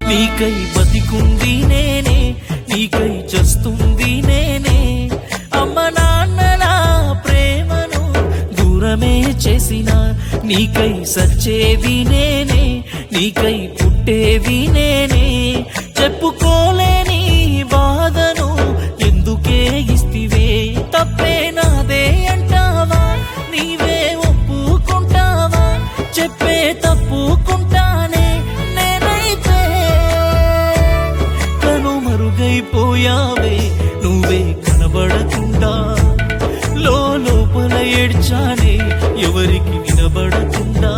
నీకై బతికుంది నేనే, నీకై చస్తుంది నేనే. అమ్మ నాన్నల ప్రేమను దూరమే చేసిన, నీకై సచ్చేది నేనే, నీకై పుట్టేది నేనే. చెప్పుకోలేని బాధను ఎందుకే ఇస్తివే, తప్పే నాదే అంటావా, నీవే ఒప్పుకుంటావా, చెప్పే తప్పుకుంటానే నేనైతే. కనుమరుగైపోయావే నువ్వే కనబడకుండా, లోపల ఏడ్చానే ఎవరికి వినబడకుండా.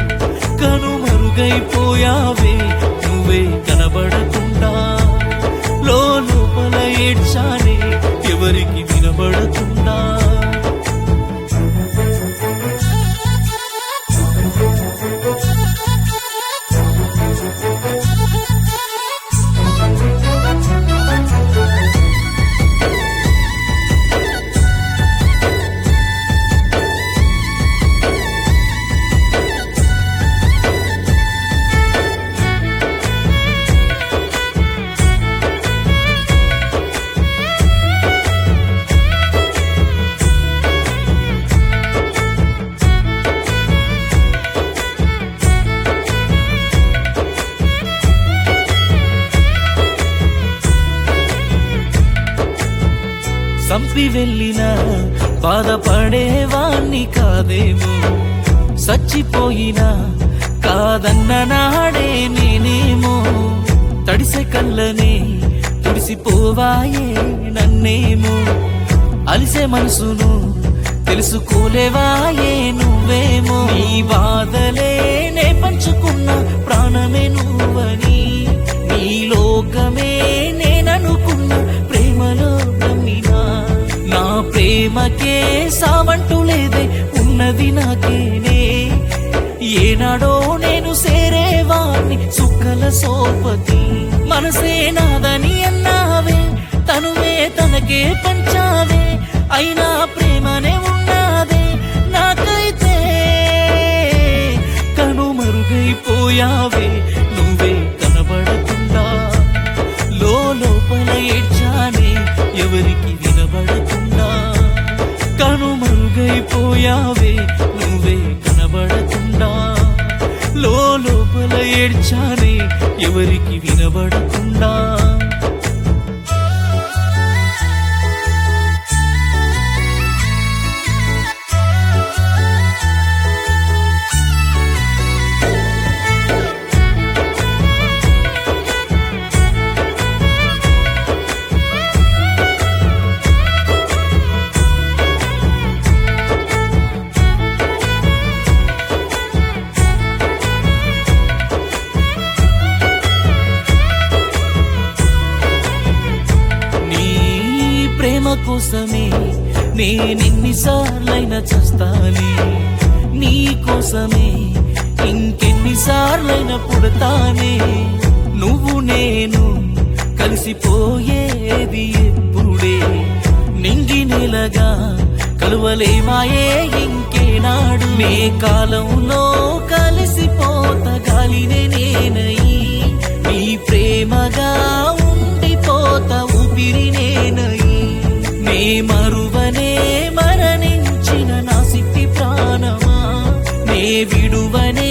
కనుమరుగైపోయావే నువ్వే కనబడకుండా, లోపల ఏడ్చానే ఎవరికి వినబడకుండా. సంపి వెళ్ళిన బాధపడేవాణ్ణి కాదేమో, సచ్చిపోయినా కాదన్న నాడే నేనేమో. తడిసె కళ్ళనే తుడిసిపోవాయే నన్నేమో, అలిసే మనసును తెలుసుకోలేవాయే నువ్వేమో. నీ బాధలే నే పంచుకున్న ప్రాణమే నువ్వని, నీ లోకమే నేననుకున్న ప్రేమలో నమ్మినా. నా ప్రేమకే సావంటూ లేదే ఉన్నది నాకేనే, ఏనాడో నేను సేరేవాణ్ణి సుక్కల సోపతి. మనసే నాదని అన్నావే, తనువే తనకే పంచావే, అయినా ప్రేమనే ఉన్నదే నాకైతే. కనుమరుగైపోయావే నువ్వే కనబడకుండా, లోపల ఏడ్చానే ఎవరికి వినబడకుండా. కనుమరుగైపోయావే నువ్వే కనబడకుండా, లోపల ఏడ్చానే ఎవరికి వినబడకుండా. ప్రేమ కోసమే నేనెన్నిసార్లైనా చస్తానే, నీ కోసమే ఇంకెన్నిసార్లైనా పుడతానే. నువ్వు నేను కలిసిపోయేది ఎప్పుడే, నింగి నెలగా కలువలేమాయే ఇంకేనాడు. నే కాలంలో కలిసిపోత గాలినే నేనై, నీ ప్రేమగా ఉండిపోత ఊపిరి నేనై. నే మరువనే మరణించిన నా సిట్టి ప్రాణమా, నే విడువనే